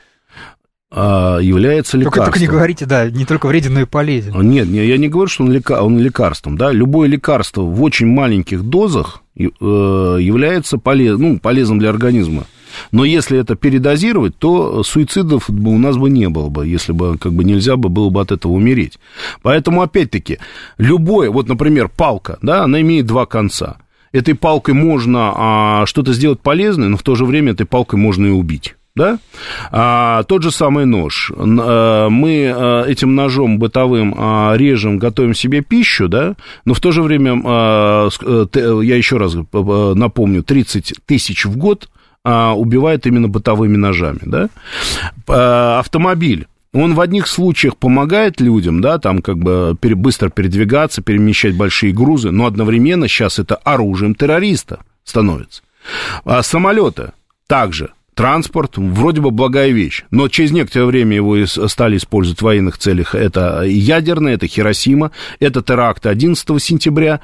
Speaker 3: является лекарством.
Speaker 2: Только, только не говорите, да, не только вреден, но и полезен.
Speaker 3: Нет, я не говорю, что он, лека, он лекарством, да, любое лекарство в очень маленьких дозах является полез, ну, полезным для организма. Но если это передозировать, то суицидов у нас бы не было бы, если бы как бы нельзя бы было бы от этого умереть. Поэтому, опять-таки, любое, вот, например, палка, да, она имеет два конца. Этой палкой можно а, что-то сделать полезное, но в то же время этой палкой можно и убить. Да? А, тот же самый нож. А, мы а, этим ножом бытовым а, режем, готовим себе пищу, да? Но в то же время, а, я еще раз напомню, тридцать тысяч в год а, убивает именно бытовыми ножами. Да? А, автомобиль. Он в одних случаях помогает людям, да, там как бы быстро передвигаться, перемещать большие грузы, но одновременно сейчас это оружием террориста становится. А самолеты также. Транспорт, вроде бы благая вещь, но через некоторое время его стали использовать в военных целях. Это ядерное, это Хиросима, это теракт одиннадцатого сентября,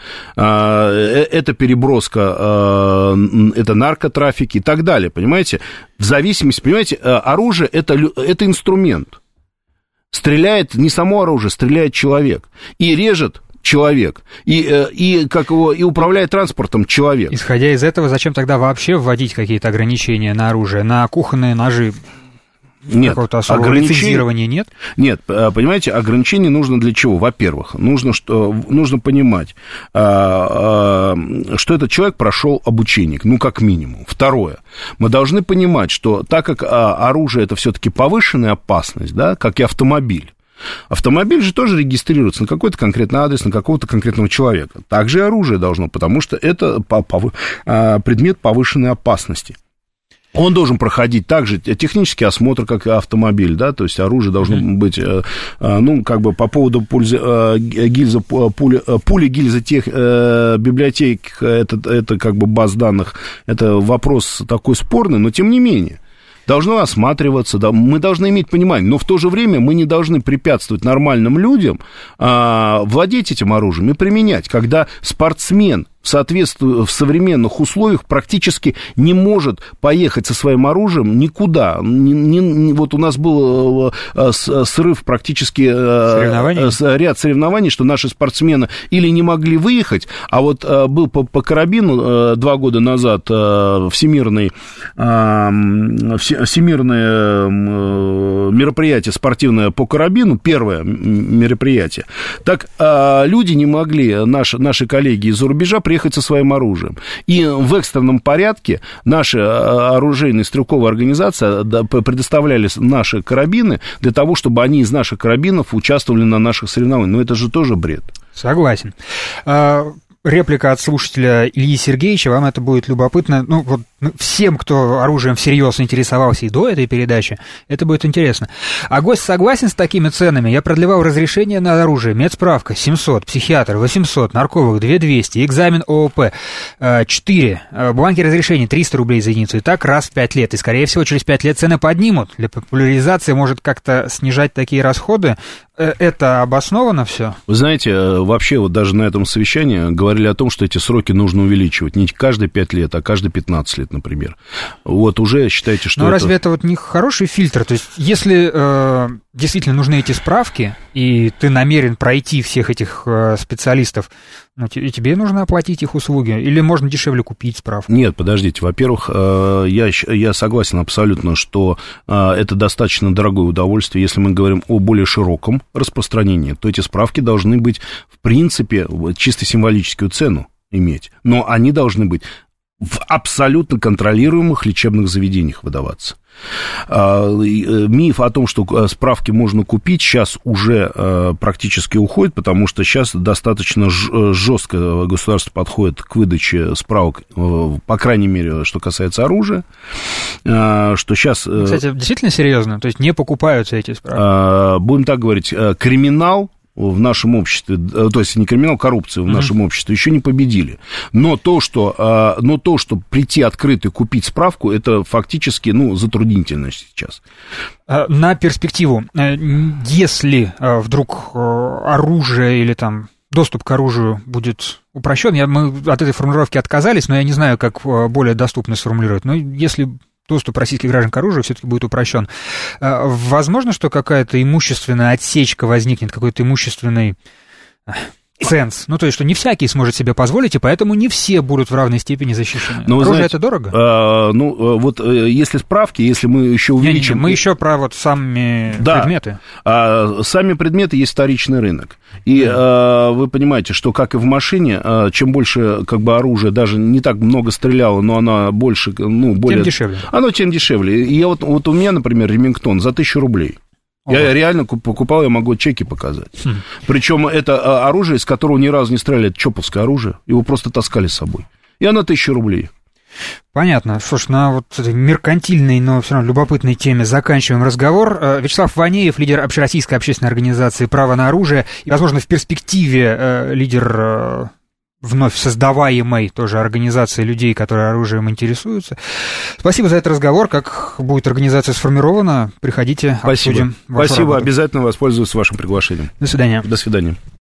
Speaker 3: это переброска, это наркотрафик и так далее, понимаете? В зависимости, понимаете, оружие это, это инструмент. Стреляет не само оружие, стреляет человек и режет человек, и, и, как его, и управляет транспортом человек.
Speaker 2: Исходя из этого, зачем тогда вообще вводить какие-то ограничения на оружие, на кухонные ножи? Нет, какого-то особого ограничения... лицензирования нет?
Speaker 3: Нет, понимаете, ограничение нужно для чего? Во-первых, нужно, что, нужно понимать, что этот человек прошел обучение, ну, как минимум. Второе, мы должны понимать, что так как оружие – это все-таки повышенная опасность, да, как и автомобиль, автомобиль же тоже регистрируется на какой-то конкретный адрес, на какого-то конкретного человека. Также и оружие должно, потому что это предмет повышенной опасности. Он должен проходить также технический осмотр, как и автомобиль, да, то есть оружие должно mm-hmm. быть, ну, как бы по поводу пульзы, гильза, пули, пули гильзы тех, библиотек, это, это как бы баз данных, это вопрос такой спорный, но тем не менее. Должно осматриваться, да, мы должны иметь понимание, но в то же время мы не должны препятствовать нормальным людям а, владеть этим оружием и применять, когда спортсмен в соответствии, в современных условиях практически не может поехать со своим оружием никуда. Не, не, вот у нас был э, срыв практически, э, ряд соревнований, что наши спортсмены или не могли выехать, а вот э, был по, по карабину э, два года назад э, всемирный, э, всемирное э, мероприятие спортивное по карабину, первое мероприятие. Так э, люди не могли, наши, наши коллеги из-за рубежа, приехать со своим оружием. И в экстренном порядке наши оружейные стрелковые организации предоставляли наши карабины для того, чтобы они из наших карабинов участвовали на наших соревнованиях. Но это же тоже бред.
Speaker 2: Согласен. Реплика от слушателя Ильи Сергеевича, вам это будет любопытно. Ну, вот всем, кто оружием всерьез интересовался и до этой передачи, это будет интересно. А гость согласен с такими ценами? Я продлевал разрешение на оружие. Медсправка семьсот, психиатр восемьсот, нарковых две тысячи двести, экзамен ООП четыре, бланки разрешения триста рублей за единицу. И так раз в пять лет. И, скорее всего, через пять лет цены поднимут. Для популяризации может как-то снижать такие расходы. Это обосновано все?
Speaker 3: Вы знаете, вообще вот даже на этом совещании говорили о том, что эти сроки нужно увеличивать. Не каждые пять лет, а каждые пятнадцать лет, например. Вот уже считайте, что
Speaker 2: Но
Speaker 3: это...
Speaker 2: разве это вот не хороший фильтр? То есть, если э, действительно нужны эти справки, и ты намерен пройти всех этих э, специалистов, ну, тебе нужно оплатить их услуги, или можно дешевле купить справку?
Speaker 3: Нет, подождите. Во-первых, я, я согласен абсолютно, что это достаточно дорогое удовольствие. Если мы говорим о более широком распространении, то эти справки должны быть, в принципе, чисто символическую цену иметь. Но они должны быть в абсолютно контролируемых лечебных заведениях выдаваться. Миф о том, что справки можно купить, сейчас уже практически уходит, потому что сейчас достаточно жестко государство подходит к выдаче справок, по крайней мере, что касается оружия, что сейчас...
Speaker 2: Кстати, действительно серьезно? То есть не покупаются эти справки?
Speaker 3: Будем так говорить, криминал в нашем обществе, то есть не криминал, коррупцию в uh-huh. нашем обществе еще не победили. Но то, что, но то, что прийти открыто и купить справку, это фактически, ну, затруднительно сейчас.
Speaker 2: На перспективу, если вдруг оружие или там доступ к оружию будет упрощен, я, мы от этой формулировки отказались, но я не знаю, как более доступно сформулировать, но если... доступ российских граждан к оружию все-таки будет упрощен. Возможно, что какая-то имущественная отсечка возникнет, какой-то имущественный ценз. Ну, то есть, что не всякий сможет себе позволить, и поэтому не все будут в равной степени защищены. Но, оружие знаете, это дорого?
Speaker 3: А, ну, вот если справки, если мы еще увеличим...
Speaker 2: Не, не, мы еще про вот сами да. предметы.
Speaker 3: А, сами предметы есть вторичный рынок. И mm. а, вы понимаете, что, как и в машине, а, чем больше как бы оружие, даже не так много стреляло, но оно больше... Ну, более...
Speaker 2: Тем дешевле.
Speaker 3: Оно тем дешевле. И я вот, вот у меня, например, Ремингтон за тысячу рублей. Ого. Я реально покупал, я могу чеки показать. Хм. Причем это оружие, из которого ни разу не стреляли, это чоповское оружие. Его просто таскали с собой. И оно тысяча рублей.
Speaker 2: Понятно. Что ж, на вот этой меркантильной, но все равно любопытной теме заканчиваем разговор. Вячеслав Ванеев, лидер общероссийской общественной организации «Право на оружие», и, возможно, в перспективе лидер... вновь создаваемой тоже организации людей, которые оружием интересуются. Спасибо за этот разговор. Как будет организация сформирована, приходите,
Speaker 3: Спасибо.
Speaker 2: обсудим вашу
Speaker 3: Спасибо,
Speaker 2: работу.
Speaker 3: Обязательно воспользуюсь вашим приглашением.
Speaker 2: До свидания.
Speaker 3: До свидания.